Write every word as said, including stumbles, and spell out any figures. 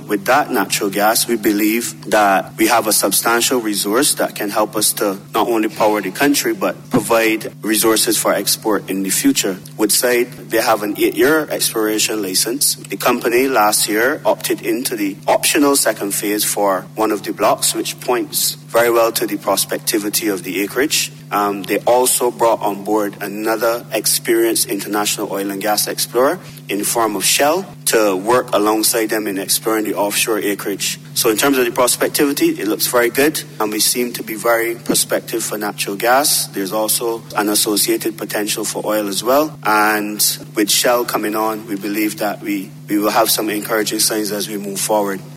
with that natural gas, we believe that we have a substantial resource that can help us to not only power the country, but provide resources for export in the future. Woodside, they have an eight-year exploration license. The company last year opted into the optional second phase for one of the blocks, which points very well to the prospectivity of the acreage. Um, they also brought on board another experienced international oil and gas explorer in the form of Shell to work alongside them in exploring the offshore acreage. So in terms of the prospectivity, it looks very good, and we seem to be very prospective for natural gas. There's also an associated potential for oil as well. And with Shell coming on, we believe that we, we will have some encouraging signs as we move forward.